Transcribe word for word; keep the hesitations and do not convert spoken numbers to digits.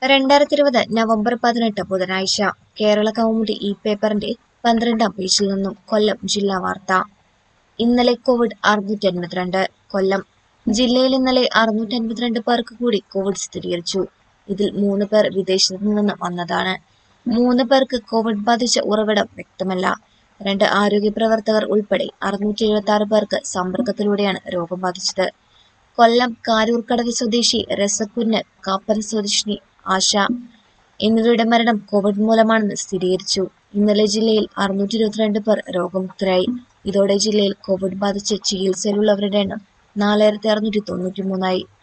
രണ്ടായിരത്തി ഇരുപത് നവംബർ പതിനെട്ട് ബുധനാഴ്ച കേരള കൗമുദി ഈ പേപ്പറിന്റെ പന്ത്രണ്ടാം പേജിൽ നിന്നും കൊല്ലം ജില്ലാ വാർത്ത. ഇന്നലെ കോവിഡ് അറുന്നൂറ്റി അൻപത്തിരണ്ട്. കൊല്ലം ജില്ലയിൽ ഇന്നലെ അറുന്നൂറ്റി അൻപത്തിരണ്ട് പേർക്ക് കൂടി കോവിഡ് സ്ഥിരീകരിച്ചു. ഇതിൽ മൂന്ന് പേർ വിദേശത്തു നിന്ന് വന്നതാണ്. മൂന്ന് പേർക്ക് കോവിഡ് ബാധിച്ച ഉറവിടം വ്യക്തമല്ല. രണ്ട് ആരോഗ്യ പ്രവർത്തകർ ഉൾപ്പെടെ അറുന്നൂറ്റി എഴുപത്തി ആറ് പേർക്ക് സമ്പർക്കത്തിലൂടെയാണ് രോഗം ബാധിച്ചത്. കൊല്ലം കാരൂർക്കടവ് സ്വദേശി രസക്കുന്ന്, കാപ്പന സ്വദേശിനി ആശ എന്നിവരുടെ മരണം കോവിഡ് മൂലമാണെന്ന് സ്ഥിരീകരിച്ചു. ഇന്നലെ ജില്ലയിൽ അറുന്നൂറ്റി ഇരുപത്തിരണ്ട് പേർ രോഗമുക്തരായി. ഇതോടെ ജില്ലയിൽ കോവിഡ് ബാധിച്ച് ചികിത്സയിലുള്ളവരുടെ എണ്ണം നാലായിരത്തി അറുന്നൂറ്റി തൊണ്ണൂറ്റി മൂന്നായി.